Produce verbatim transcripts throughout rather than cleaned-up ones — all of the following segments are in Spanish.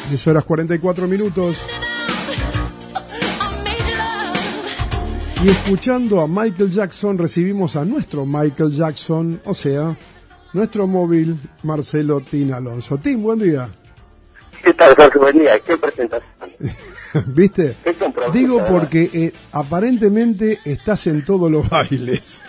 diez horas cuarenta y cuatro minutos. Y escuchando a Michael Jackson, recibimos a nuestro Michael Jackson, o sea, nuestro móvil, Marcelo Tin Alonso. Tin, buen día. ¿Qué tal, Jorge? Buen día. ¿Qué presentación? ¿Viste? ¿Qué compromiso? Digo porque eh, aparentemente estás en todos los bailes.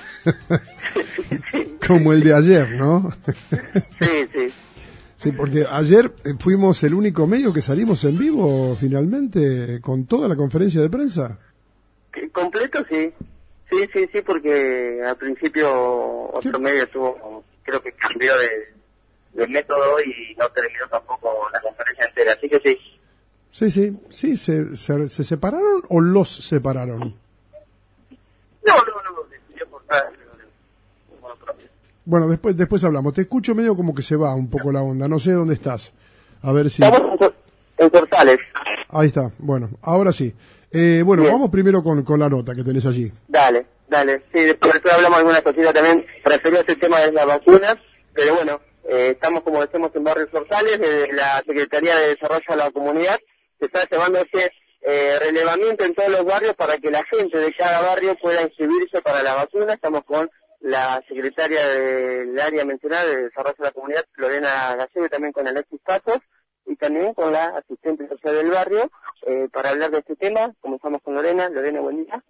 Como el de ayer, ¿no? Sí, sí. Sí, porque ayer fuimos el único medio que salimos en vivo, finalmente, con toda la conferencia de prensa. ¿Completo? Sí. Sí, sí, sí, porque al principio otro sí. medio tuvo, creo que cambió de, de método y no terminó tampoco la conferencia entera, así que sí. Sí, sí, sí, ¿se, se, se separaron o los separaron? No, no, no, decidió cortar. Bueno, después después hablamos. Te escucho medio como que se va un poco la onda. No sé dónde estás. A ver si... Estamos en Portales. Ahí está. Bueno, ahora sí. Eh, bueno, Bien. Vamos primero con, con la nota que tenés allí. Dale, dale. Sí, después, después hablamos de algunas cositas también referidas al tema de las vacunas. Pero bueno, eh, estamos, como decimos, en Barrios Portales, de la Secretaría de Desarrollo de la Comunidad. Se está llevando ese eh, relevamiento en todos los barrios para que la gente de cada barrio pueda inscribirse para la vacuna. Estamos con la secretaria del área mencionada de Desarrollo de la Comunidad, Lorena Gallego, y también con Alexis Pasos, y también con la asistente social del barrio, eh, para hablar de este tema. Comenzamos con Lorena. Lorena, buen día.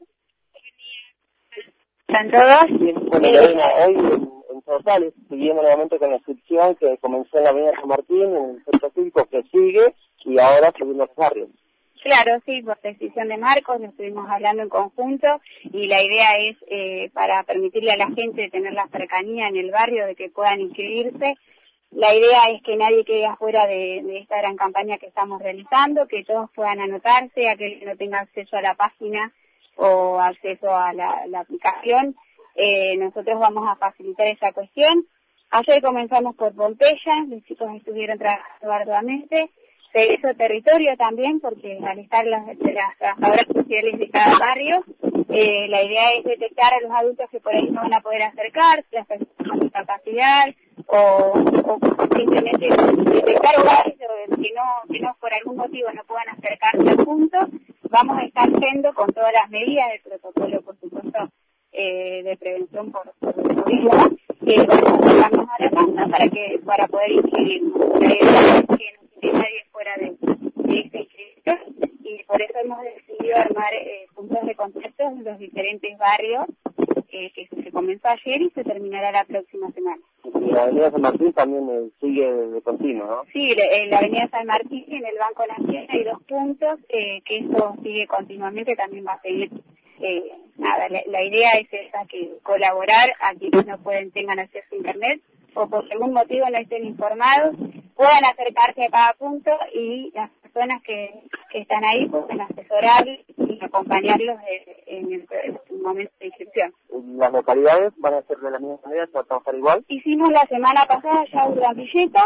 ¿Están todos? Bueno, eh, Lorena, hoy en, en Portales seguimos nuevamente con la inscripción que comenzó en la avenida San Martín, en el centro cívico, que sigue, y ahora seguimos los barrios. Claro, sí, por decisión de Marcos, lo estuvimos hablando en conjunto y la idea es eh, para permitirle a la gente tener la cercanía en el barrio de que puedan inscribirse. La idea es que nadie quede afuera de, de esta gran campaña que estamos realizando, que todos puedan anotarse, aquel que no tenga acceso a la página o acceso a la, la aplicación. Eh, nosotros vamos a facilitar esa cuestión. Ayer comenzamos por Pompeya, los chicos estuvieron trabajando arduamente. Se hizo territorio también, porque al estar las, las trabajadoras sociales de cada barrio, eh, la idea es detectar a los adultos que por ahí no van a poder acercarse, las personas con discapacidad, o, o simplemente detectar hogares que no, que no por algún motivo no puedan acercarse al punto. Vamos a estar yendo con todas las medidas del protocolo, por supuesto, eh, de prevención por, por el turismo, que vamos a sacarnos a la casa para que para poder inscribirnos. La idea es que no quede nadie fuera de, de esta inscripción, y por eso hemos decidido armar eh, puntos de contacto en los diferentes barrios, eh, que se comenzó ayer y se terminará la próxima semana. Y la avenida San Martín también eh, sigue de continuo, ¿no? Sí, en la avenida San Martín, en el Banco Nacional, hay dos puntos, eh, que eso sigue continuamente, también va a seguir. Eh, nada, la, la idea es esa, que colaborar a quienes no pueden, tengan acceso a internet o por algún motivo no estén informados, puedan acercarse a cada punto y las personas que, que están ahí pueden asesorar y acompañarlos de, en, el, en el momento de inscripción. ¿Las localidades van a ser de la misma manera, se va a trabajar igual? Hicimos la semana pasada ya una Villeta,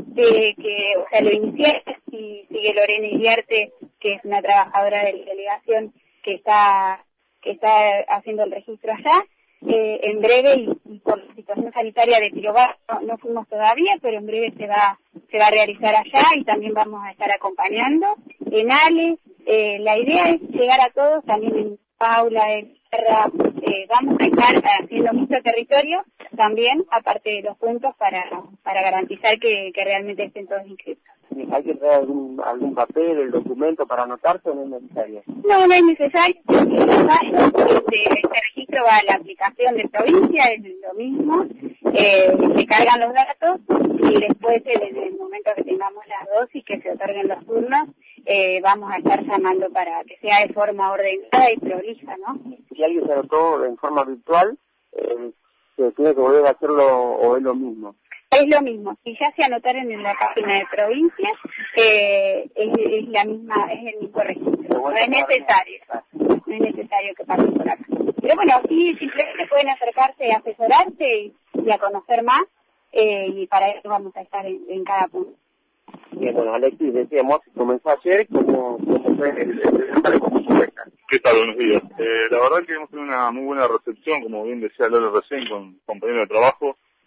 de que, o sea, lo inicié, y sigue Lorena Iriarte, que es una trabajadora de la delegación que está que está haciendo el registro allá. Eh, en breve, y, y por la situación sanitaria de Pirobar, no, no fuimos todavía, pero en breve se va se va a realizar allá y también vamos a estar acompañando. En Ale, eh, la idea es llegar a todos, también en Paula, en Terra, eh, vamos a estar haciendo mucho territorio también, aparte de los puntos, para para garantizar que, que realmente estén todos inscritos. ¿Hay que traer algún, algún papel, el documento para anotarse o no es necesario? No, no es necesario. Este, este registro va a la aplicación de provincia, es lo mismo. Eh, se cargan los datos y después, en el momento que tengamos las dosis, que se otorguen los turnos, eh, vamos a estar llamando para que sea de forma ordenada y prolija, ¿no? Si alguien se anotó en forma virtual, eh, ¿se tiene que volver a hacerlo o es lo mismo? Es lo mismo, si ya se anotaron en la página de provincia, eh, es, es la misma, es el mismo registro, no es necesario, no es necesario que pasen por acá. Pero bueno, sí, simplemente pueden acercarse a asesorarse y, y a conocer más, eh, y para eso vamos a estar en, en cada punto. Bien, bueno, Alexis, decíamos, comenzó ayer, ¿cómo, cómo fue el el cómo fue? ¿Qué tal? Buenos días. Eh, la verdad que hemos tenido una muy buena recepción, como bien decía Lolo recién, con compañeros de trabajo.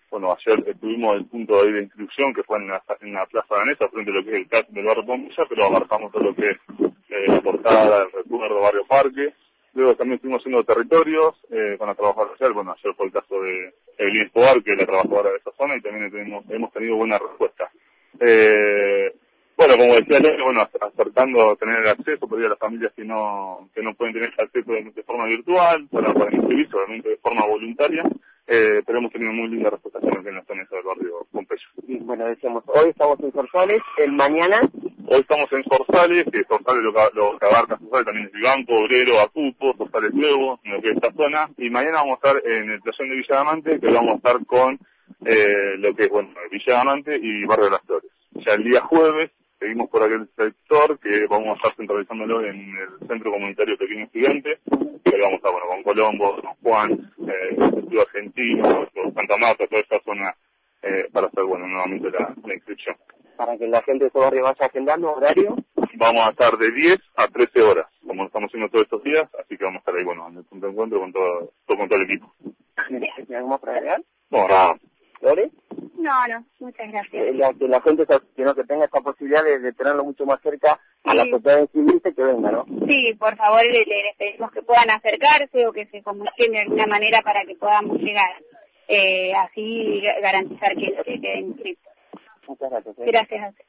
bueno, ayer tuvimos el punto de inscripción que fue en la, en la Plaza Danesa, frente a lo que es el C A C del barrio Pompeya, pero abarcamos todo lo que es eh, la Portada, el Recuerdo, Barrio Parque. Luego también estuvimos haciendo territorios eh, con la trabajadora social. Bueno, ayer fue el caso de Evelyn Escobar, que es la trabajadora de esa zona, y también tenemos, hemos tenido buena respuesta. Eh, bueno, como decía Leo, bueno, acercando a tener el acceso, pedir a las familias que no que no pueden tener acceso de, de forma virtual, para, para inscribirse, obviamente de forma voluntaria, eh, pero hemos tenido muy linda respuesta en la zona del barrio Pompeyo. Y bueno, decíamos, hoy estamos en Zorzales, el mañana... Hoy estamos en Zorzales, que Zorzales lo, lo que abarca Zorzales también es Vivanco, Obrero, Acupo, Zorzales Nuevo, en lo que es esta zona, y mañana vamos a estar en el playón de Villa Diamante, que vamos a estar con eh, lo que es, bueno, Villa Diamante y Barrio de las Flores. Ya el día jueves seguimos por aquel sector, que vamos a estar centralizándolo en el Centro Comunitario Pequeño Gigante, que vamos a estar, bueno, con Colombo, Don Juan, eh, el Instituto Argentino, Santa Marta, toda esta zona, eh, para hacer, bueno, nuevamente la, la inscripción. Para que la gente de ese barrio vaya agendando horario. Vamos a estar de diez a trece horas, como lo estamos haciendo todos estos días, así que vamos a estar ahí, bueno, en el punto de encuentro con todo, todo, con todo el equipo. ¿Tiene algo más para agregar? No, nada. ¿Lore? No, no, muchas gracias. Eh, la, que la gente que, no, que tenga esta posibilidad de, de tenerlo mucho más cerca a Sí. la sociedad de civilista, que venga, ¿no? Sí, por favor, le, les pedimos que puedan acercarse o que se comuniquen de alguna manera para que podamos llegar. Eh, así garantizar que, que queden inscritos. Muchas gracias. ¿eh? Gracias a usted.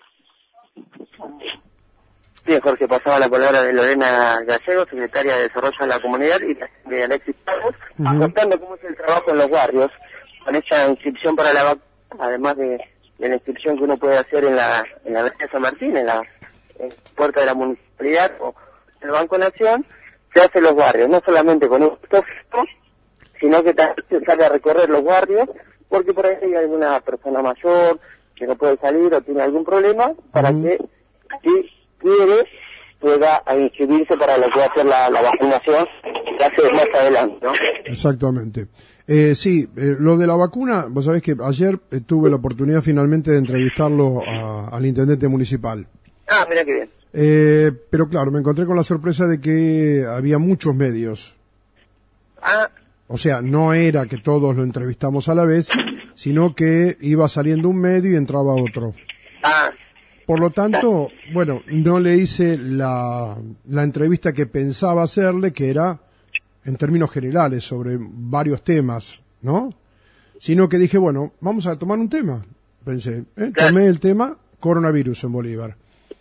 Bien, Jorge, pasaba la palabra de Lorena Gallego, secretaria de Desarrollo de la Comunidad, y de Alexis Pagos, Uh-huh. contando cómo es el trabajo en los barrios, con esta inscripción para la vacuna, además de, de la inscripción que uno puede hacer en la en la Avenida San Martín, en la en puerta de la municipalidad o en el Banco Nación, se hace en los barrios, no solamente con un tóxico, sino que también se sale a recorrer los barrios, porque por ahí hay alguna persona mayor que no puede salir o tiene algún problema, para Uh-huh. que, si quiere, pueda inscribirse para lo que va a ser la, la vacunación que hace más adelante, ¿no? Exactamente. Eh, sí, eh, lo de la vacuna, vos sabés que ayer eh, tuve la oportunidad finalmente de entrevistarlo a- al intendente municipal. Ah, mira qué bien. Eh, pero claro, me encontré con la sorpresa de que había muchos medios. Ah, O sea, no era que todos lo entrevistamos a la vez, sino que iba saliendo un medio y entraba otro. ah, Por lo tanto, bueno, no le hice la, la entrevista que pensaba hacerle, que era en términos generales sobre varios temas, ¿no? Sino que dije, bueno, vamos a tomar un tema. Pensé, ¿eh? Tomé el tema coronavirus en Bolívar.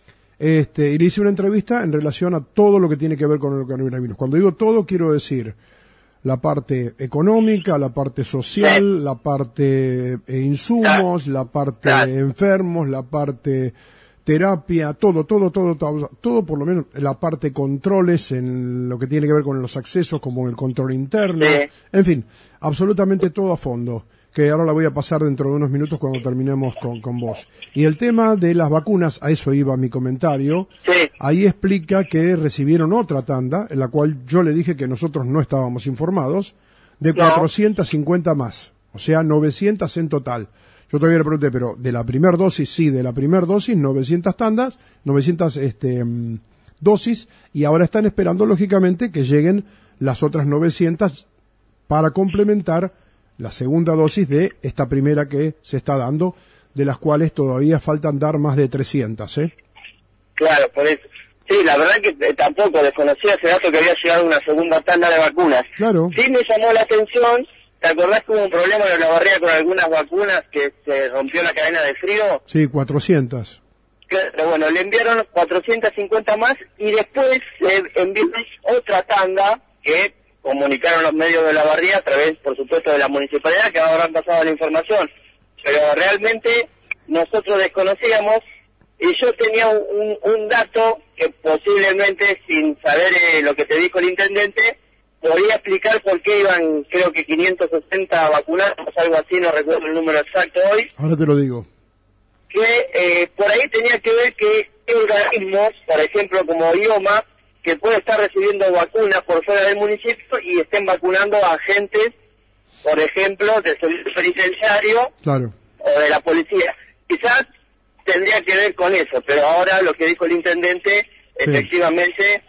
Este, y le hice una entrevista en relación a todo lo que tiene que ver con el coronavirus. Cuando digo todo, quiero decir la parte económica, la parte social, la parte eh, insumos, la parte enfermos, la parte terapia, todo, todo, todo, todo, todo, por lo menos la parte controles en lo que tiene que ver con los accesos, como el control interno, Sí. en fin, absolutamente todo a fondo, que ahora la voy a pasar dentro de unos minutos cuando terminemos con, con vos. Y el tema de las vacunas, a eso iba mi comentario, sí, ahí explica que recibieron otra tanda, en la cual yo le dije que nosotros no estábamos informados, de No. cuatrocientas cincuenta más, o sea, novecientas en total. Yo todavía le pregunté, pero de la primer dosis, sí, de la primer dosis, novecientas tandas, novecientas este, mm, dosis, y ahora están esperando, lógicamente, que lleguen las otras novecientas para complementar la segunda dosis de esta primera que se está dando, de las cuales todavía faltan dar más de trescientas, ¿eh? claro, por eso. Sí, la verdad que eh, tampoco desconocía ese dato que había llegado una segunda tanda de vacunas. Claro. Sí me llamó la atención. ¿Te acordás que hubo un problema en la barriga con algunas vacunas que se rompió la cadena de frío? Sí, cuatrocientas. Claro, bueno, le enviaron cuatrocientas cincuenta más y después le enviaron otra tanda que comunicaron los medios de la barriga a través, por supuesto, de la municipalidad, que ahora han pasado la información. Pero realmente nosotros desconocíamos y yo tenía un, un dato que posiblemente, sin saber eh, lo que te dijo el intendente, podría explicar por qué iban, creo que quinientos sesenta vacunados, algo así, no recuerdo el número exacto hoy, Ahora te lo digo. que eh, por ahí tenía que ver que hay organismos, por ejemplo como IOMA, que puede estar recibiendo vacunas por fuera del municipio y estén vacunando a agentes, por ejemplo, del servicio penitenciario Claro. o de la policía. Quizás tendría que ver con eso, pero ahora lo que dijo el intendente, Sí. efectivamente,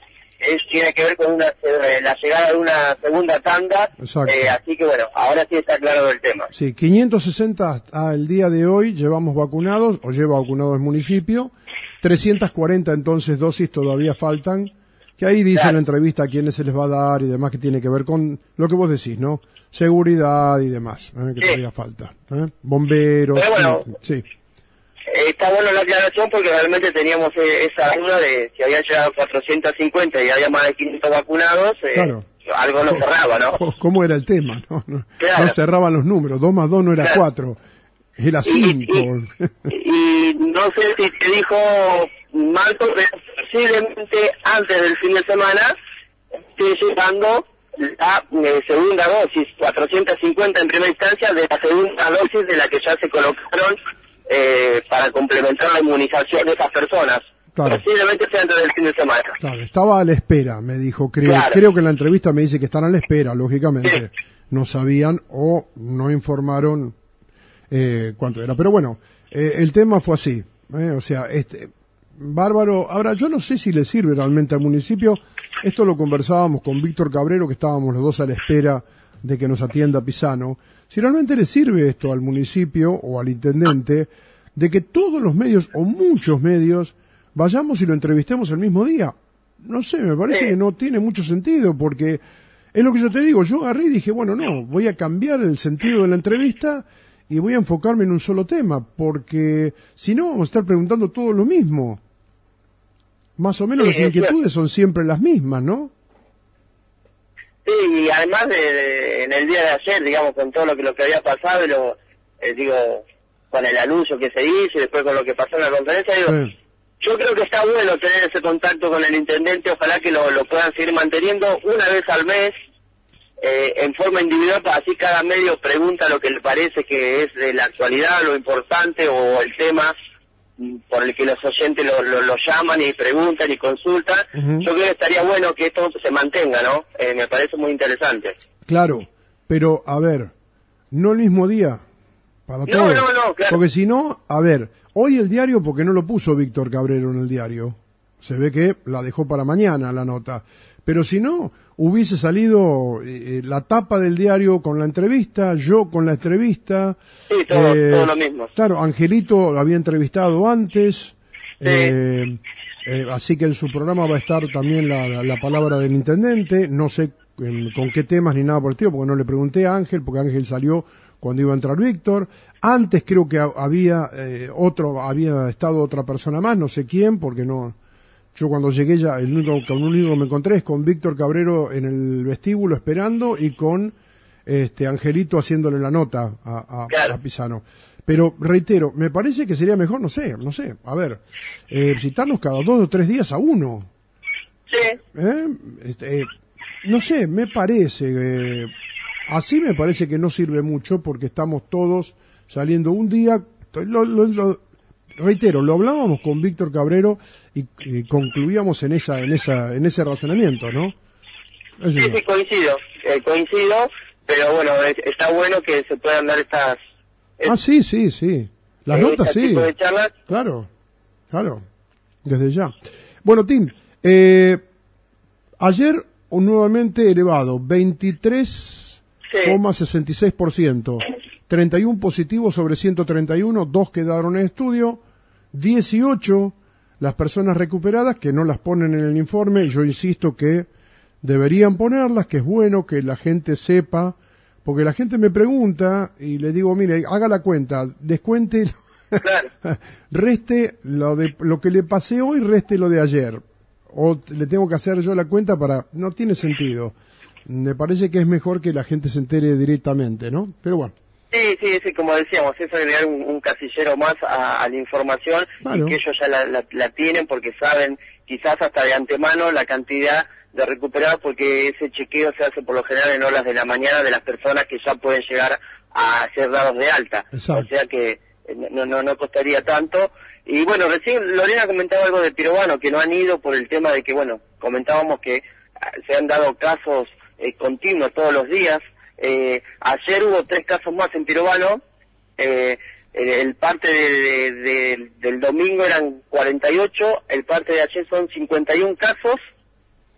es, tiene que ver con una eh, la llegada de una segunda tanda, eh, así que bueno, ahora sí está claro el tema. Sí, quinientos sesenta al día de hoy llevamos vacunados, o lleva vacunados el municipio, trescientas cuarenta entonces dosis todavía faltan, que ahí dice claro. En la entrevista a quiénes se les va a dar y demás, que tiene que ver con lo que vos decís, ¿no? Seguridad y demás, ¿eh? Que sí. Todavía falta. ¿eh? Bomberos. Pero bueno, sí. Está bueno la aclaración porque realmente teníamos eh, esa duda de si había llegado cuatrocientos cincuenta y había más de quinientos vacunados, eh, claro. Algo no cerraba, ¿no? ¿Cómo era el tema? No, no, claro. No cerraban los números, dos más dos no era claro. cuatro, era cinco. Y, y, y no sé si te dijo Marco, pero posiblemente antes del fin de semana esté llegando la eh, segunda dosis, cuatrocientos cincuenta en primera instancia, de la segunda dosis de la que ya se colocaron Eh, para complementar la inmunización de esas personas. Claro. Posiblemente sea antes del fin de semana. Claro, estaba a la espera, me dijo. Creo, claro. creo que en la entrevista me dice que están a la espera, lógicamente. Sí. No sabían o no informaron eh, cuánto era. Pero bueno, eh, el tema fue así. Eh, o sea, este bárbaro. Ahora, yo no sé si le sirve realmente al municipio. Esto lo conversábamos con Víctor Cabrero, que estábamos los dos a la espera de que nos atienda Pisano. Si realmente le sirve esto al municipio o al intendente, de que todos los medios, o muchos medios, vayamos y lo entrevistemos el mismo día. No sé, me parece sí. que no tiene mucho sentido, porque es lo que yo te digo, yo agarré y dije, bueno, no, voy a cambiar el sentido de la entrevista y voy a enfocarme en un solo tema, porque si no vamos a estar preguntando todo lo mismo. Más o menos sí, las inquietudes son siempre las mismas, ¿no? Sí, y además de, de, en el día de ayer, digamos, con todo lo que lo que había pasado, y lo, eh, digo, con el anuncio que se hizo y después con lo que pasó en la conferencia, digo, sí. Yo creo que está bueno tener ese contacto con el intendente, ojalá que lo, lo puedan seguir manteniendo una vez al mes, eh, en forma individual, así cada medio pregunta lo que le parece que es de la actualidad, lo importante o el tema por el que los oyentes lo, lo, lo llaman y preguntan y consultan. Uh-huh. Yo creo que estaría bueno que esto se mantenga, ¿no? Eh, me parece muy interesante. Claro, pero a ver, no el mismo día para no, todos. No, no, claro. Porque si no, a ver, hoy el diario, porque no lo puso Víctor Cabrero en el diario, se ve que la dejó para mañana la nota, pero si no, hubiese salido eh, la tapa del diario con la entrevista, yo con la entrevista. Sí, todo, eh, todo lo mismo. Claro, Angelito lo había entrevistado antes, sí. eh, eh, así que en su programa va a estar también la, la, la palabra del intendente, no sé en, con qué temas ni nada por el estilo, porque no le pregunté a Ángel, porque Ángel salió cuando iba a entrar Víctor. Antes creo que había eh, otro, había estado otra persona más, no sé quién, porque no... Yo cuando llegué ya, el único, con el único que me encontré es con Víctor Cabrero en el vestíbulo esperando y con este Angelito haciéndole la nota a, a, claro. a Pisano. Pero reitero, me parece que sería mejor, no sé, no sé, a ver, eh, citarnos cada dos o tres días a uno. Sí. ¿Eh? Este, eh, no sé, me parece, eh, así me parece que no sirve mucho porque estamos todos saliendo un día, lo, lo, lo, reitero, lo hablábamos con Víctor Cabrero y, y concluíamos en esa, en esa, en ese razonamiento, ¿no? Eso sí, sí, coincido, eh, coincido, pero bueno, es, está bueno que se puedan dar estas... Es, ah, sí, sí, sí. Las eh, notas, sí. Tipo de charlas. Claro, claro, desde ya. Bueno, Tim, eh, ayer nuevamente elevado, veintitrés coma sesenta y seis por ciento. treinta y uno positivos sobre ciento treinta y uno, dos quedaron en estudio, dieciocho las personas recuperadas que no las ponen en el informe, y yo insisto que deberían ponerlas, que es bueno que la gente sepa, porque la gente me pregunta y le digo, mire, haga la cuenta, descuente, claro. reste lo de lo que le pasé hoy, reste lo de ayer, o le tengo que hacer yo la cuenta para, no tiene sentido, me parece que es mejor que la gente se entere directamente, ¿no? Pero bueno. Sí, sí, sí, como decíamos, es agregar un, un casillero más a, a la información, claro. Y que ellos ya la, la, la tienen porque saben quizás hasta de antemano la cantidad de recuperados, porque ese chequeo se hace por lo general en horas de la mañana de las personas que ya pueden llegar a ser dados de alta. Exacto. O sea que no, no, no costaría tanto. Y bueno, recién Lorena comentaba algo de Pirobano, que no han ido por el tema de que, bueno, comentábamos que se han dado casos eh, continuos todos los días. Eh, ayer hubo tres casos más en Pirobano, eh, el, el parte de, de, de, del domingo eran cuarenta y ocho, el parte de ayer son cincuenta y uno casos,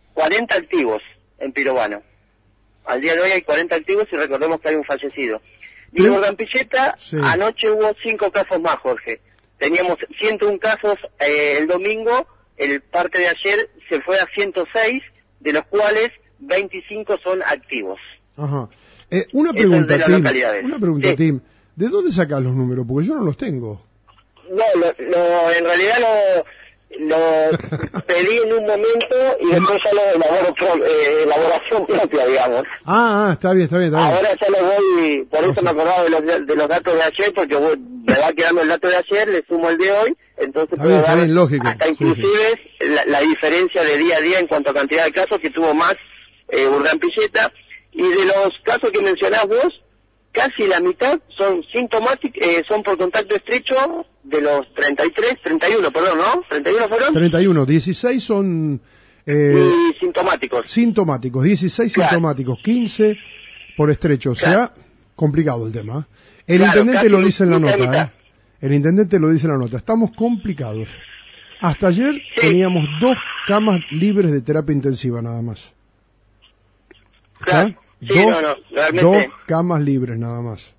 cuarenta activos en Pirovano. Al día de hoy hay cuarenta activos y recordemos que hay un fallecido. Y en Urdampilleta, sí. Anoche hubo cinco casos más, Jorge. Teníamos ciento uno casos eh, el domingo, el parte de ayer se fue a ciento seis, de los cuales veinticinco son activos. Ajá. Eh, una pregunta, Tim, una pregunta, sí. Tim. ¿De dónde sacas los números? Porque yo no los tengo. No, lo, lo, en realidad lo, lo pedí en un momento y después ya lo elaboro, eh, elaboración propia, digamos. Ah, ah, está bien, está bien, está bien. Ahora ya lo voy, por eso me acordaba de los, de los datos de ayer, porque voy, me va quedando el dato de ayer, le sumo el de hoy, entonces está bien, puedo está dar bien, lógico. hasta inclusive sí, sí. La, la diferencia de día a día en cuanto a cantidad de casos que tuvo más eh, Urdampilleta. Y de los casos que mencionás vos, casi la mitad son sintomáticos, eh, son por contacto estrecho de los treinta y tres, treinta y uno, perdón, ¿no? ¿treinta y uno fueron? treinta y uno, dieciséis son... Eh, y sintomáticos. Sintomáticos, dieciséis claro. Sintomáticos, quince por estrecho, o sea, claro. Complicado el tema. El claro, intendente lo dice en la nota, ¿eh? El intendente lo dice en la nota, estamos complicados. Hasta ayer sí. Teníamos dos camas libres de terapia intensiva nada más. Claro. Sí, dos, no, no, realmente... dos camas libres nada más.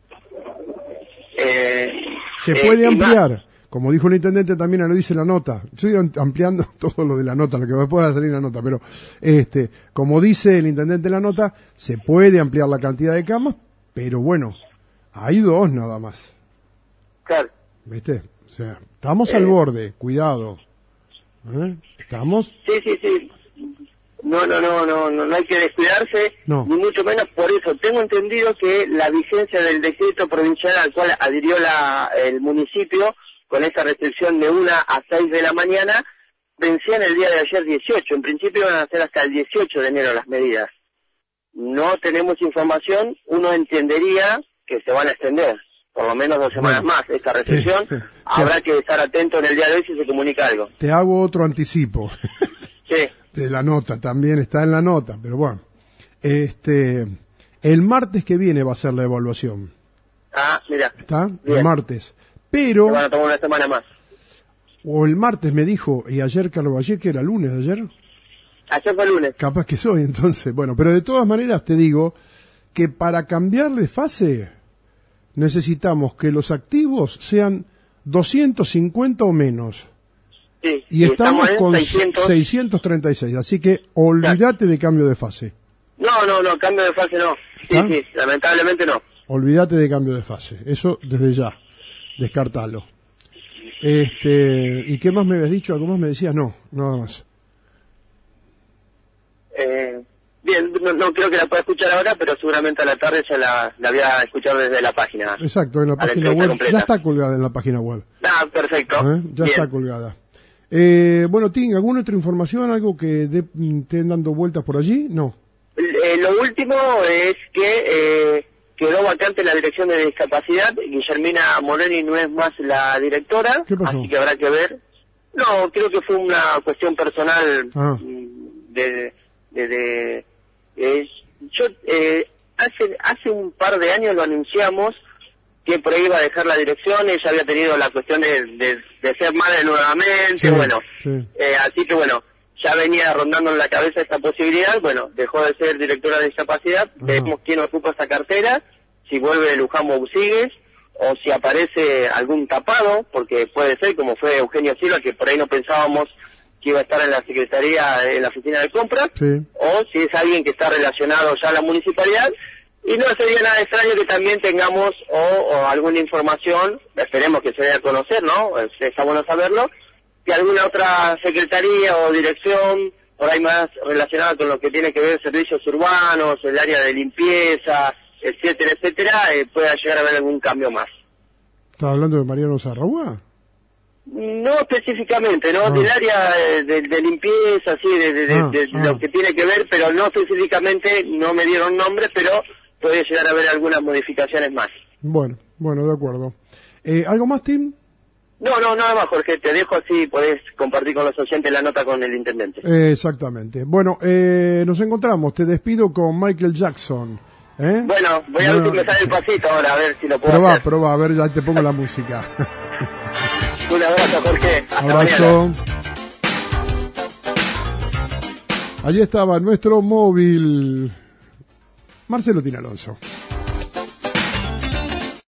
Eh, Se eh, puede ampliar, más... como dijo el intendente también lo dice la nota. Estoy ampliando todo lo de la nota, lo que me pueda salir en la nota, pero este, como dice el intendente en la nota, se puede ampliar la cantidad de camas, pero bueno, hay dos nada más. Claro. ¿Viste? O sea, estamos eh... al borde, cuidado. ¿Eh? Estamos... Sí, sí, sí. No, no, no, no, no, no hay que descuidarse, no. Ni mucho menos por eso. Tengo entendido que la vigencia del decreto provincial al cual adhirió la, el municipio con esa restricción de una a seis de la mañana vencía en el día de ayer dieciocho. En principio van a ser hasta el dieciocho de enero las medidas. No tenemos información, uno entendería que se van a extender, por lo menos dos semanas bueno. más, esta restricción. Sí. Habrá que estar atento en el día de hoy si se comunica algo. Te hago otro anticipo. Sí. De la nota, también está en la nota, pero bueno. Este, el martes que viene va a ser la evaluación. Ah, mira. ¿Está? Bien. El martes. Pero... Se van a tomar una semana más. O el martes me dijo, y ayer, Carlos, ayer que era lunes, ayer. Ayer fue lunes. Capaz que soy, entonces. Bueno, pero de todas maneras te digo que para cambiar de fase necesitamos que los activos sean doscientos cincuenta o menos. Sí, y estamos, estamos con seiscientos... seiscientos treinta y seis, así que olvídate claro. de cambio de fase. No, no, no, cambio de fase no. Sí, ¿Ah? sí, lamentablemente no. Olvídate de cambio de fase, eso desde ya, descartalo. Este, ¿y qué más me habías dicho? ¿Algo más me decías? No, nada más. Eh, bien, no, no creo que la pueda escuchar ahora, pero seguramente a la tarde ya la, la voy a escuchar desde la página. Exacto, en la página web, completa. Ya está colgada en la página web. Ah, perfecto. ¿Eh? Ya bien. Está colgada. Eh, bueno, Tim, ¿alguna otra información, algo que de, estén dando vueltas por allí? No. Eh, lo último es que eh, quedó vacante la dirección de discapacidad. Guillermina Moreni no es más la directora. ¿Qué pasó? Así que habrá que ver. No, creo que fue una cuestión personal. Ah. de, de, de eh, yo eh, hace hace un par de años lo anunciamos que por ahí iba a dejar la dirección. Ella había tenido la cuestión de, de, de ser madre nuevamente, sí, bueno, sí. Eh, así que bueno, ya venía rondando en la cabeza esta posibilidad. Bueno, dejó de ser directora de discapacidad. Ajá. Vemos quién ocupa esa cartera, si vuelve Luján Bousigues o si aparece algún tapado, porque puede ser como fue Eugenio Silva, que por ahí no pensábamos que iba a estar en la Secretaría, en la oficina de compras, sí. O si es alguien que está relacionado ya a la municipalidad. Y no sería nada extraño que también tengamos o, o alguna información, esperemos que se dé a conocer, ¿no? Está bueno saberlo, que alguna otra secretaría o dirección, por ahí más relacionada con lo que tiene que ver servicios urbanos, el área de limpieza, etcétera, etcétera, eh, pueda llegar a haber algún cambio más. ¿Estás hablando de Mariano Sarragúa? No específicamente, ¿no? Ah. Del área de, de limpieza, sí, de, de, ah, de, de ah. lo que tiene que ver, pero no específicamente, no me dieron nombre, pero puede llegar a haber algunas modificaciones más. Bueno, bueno, de acuerdo. Eh, ¿Algo más, Tim? No, no, nada más, Jorge. Te dejo así, podés compartir con los oyentes la nota con el intendente. Eh, exactamente. Bueno, eh, nos encontramos. Te despido con Michael Jackson. ¿Eh? Bueno, voy a ver si me sale el pasito ahora, a ver si lo puedo probá, hacer. Probá, probá, a ver, ya te pongo la música. Un abrazo, Jorge. Hasta abrazo. mañana. Allí estaba nuestro móvil. Marcelo Tina Alonso.